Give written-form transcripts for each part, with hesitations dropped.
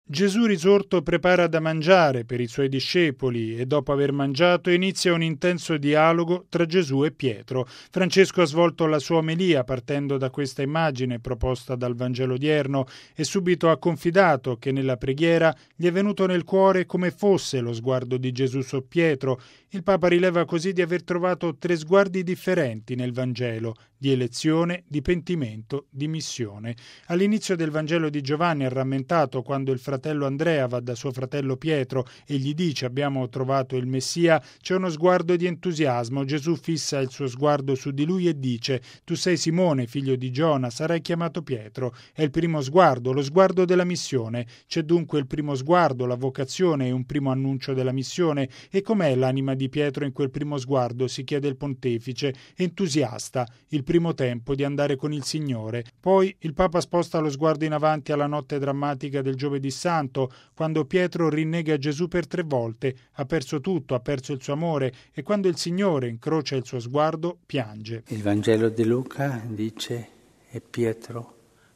Gesù risorto prepara da mangiare per i suoi discepoli e dopo aver mangiato inizia un intenso dialogo tra Gesù e Pietro. Francesco ha svolto la sua omelia partendo da questa immagine proposta dal Vangelo odierno e subito ha confidato che nella preghiera gli è venuto nel cuore come fosse lo sguardo di Gesù su Pietro. Il Papa rileva così di aver trovato 3 sguardi differenti nel Vangelo, di elezione, di pentimento, di missione. All'inizio del Vangelo di Giovanni ha rammentato quando il fratello Andrea va da suo fratello Pietro e gli dice abbiamo trovato il Messia, c'è uno sguardo di entusiasmo. Gesù fissa il suo sguardo su di lui e dice tu sei Simone, figlio di Giona, sarai chiamato Pietro. È il primo sguardo, lo sguardo della missione. C'è dunque il primo sguardo, la vocazione e un primo annuncio della missione. E com'è l'anima di Pietro in quel primo sguardo, si chiede il pontefice, entusiasta, il primo tempo di andare con il Signore. Poi il Papa sposta lo sguardo in avanti alla notte drammatica del Giovedì Santo, quando Pietro rinnega Gesù per 3 volte, ha perso tutto, ha perso il suo amore e quando il Signore incrocia il suo sguardo piange. Il Vangelo di Luca dice e Pietro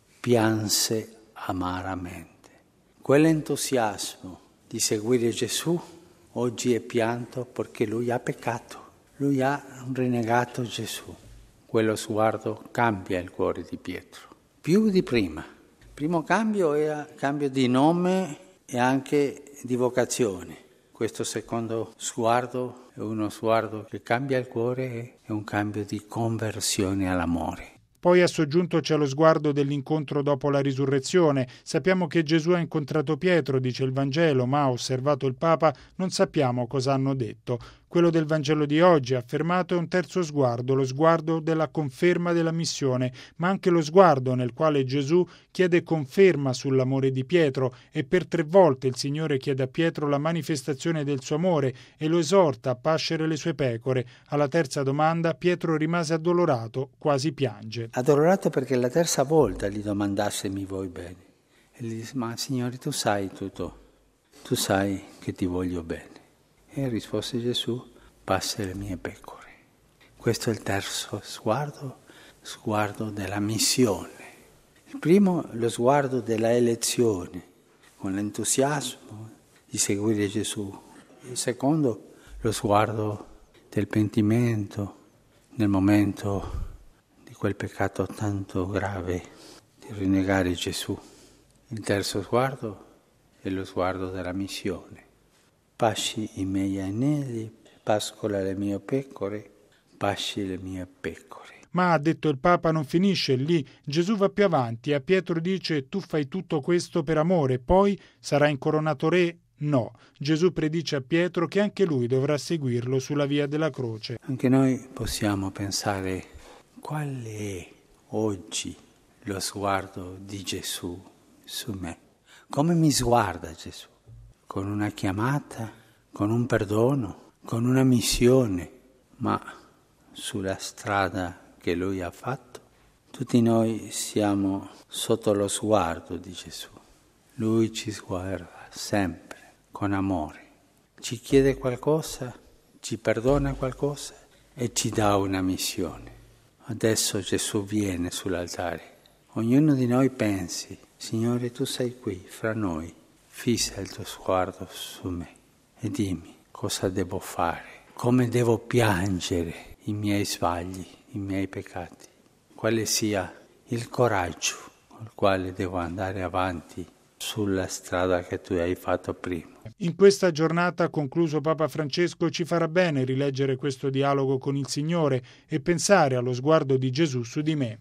pianse amaramente. Quell'entusiasmo di seguire Gesù oggi è pianto perché lui ha peccato, lui ha rinnegato Gesù. Quello sguardo cambia il cuore di Pietro, più di prima. Il primo cambio era cambio di nome e anche di vocazione. Questo secondo sguardo è uno sguardo che cambia il cuore, è un cambio di conversione all'amore. Poi a soggiunto c'è lo sguardo dell'incontro dopo la risurrezione. Sappiamo che Gesù ha incontrato Pietro, dice il Vangelo, ma, osservato il Papa, non sappiamo cosa hanno detto. Quello del Vangelo di oggi, affermato, è un terzo sguardo, lo sguardo della conferma della missione, ma anche lo sguardo nel quale Gesù chiede conferma sull'amore di Pietro e per 3 volte il Signore chiede a Pietro la manifestazione del suo amore e lo esorta a pascere le sue pecore. Alla terza domanda Pietro rimase addolorato, quasi piange. Addolorato perché la terza volta gli domandasse mi vuoi bene. E gli disse ma Signore tu sai tutto, tu sai che ti voglio bene. E rispose Gesù, passi le mie pecore. Questo è il terzo sguardo della missione. Il primo, lo sguardo della elezione, con l'entusiasmo di seguire Gesù. Il secondo, lo sguardo del pentimento, nel momento di quel peccato tanto grave, di rinnegare Gesù. Il terzo sguardo è lo sguardo della missione. Pasci i miei agnelli, pascola le mie pecore, pasci le mie pecore. Ma, ha detto il Papa, non finisce lì. Gesù va più avanti e a Pietro dice tu fai tutto questo per amore, poi sarai incoronato re? No. Gesù predice a Pietro che anche lui dovrà seguirlo sulla via della croce. Anche noi possiamo pensare qual è oggi lo sguardo di Gesù su me. Come mi sguarda Gesù? Con una chiamata, con un perdono, con una missione, ma sulla strada che Lui ha fatto, tutti noi siamo sotto lo sguardo di Gesù. Lui ci guarda sempre con amore, ci chiede qualcosa, ci perdona qualcosa e ci dà una missione. Adesso Gesù viene sull'altare. Ognuno di noi pensi, Signore tu sei qui fra noi. Fissa il tuo sguardo su me e dimmi cosa devo fare, come devo piangere i miei sbagli, i miei peccati, quale sia il coraggio col quale devo andare avanti sulla strada che tu hai fatto prima. In questa giornata, concluso Papa Francesco, ci farà bene rileggere questo dialogo con il Signore e pensare allo sguardo di Gesù su di me.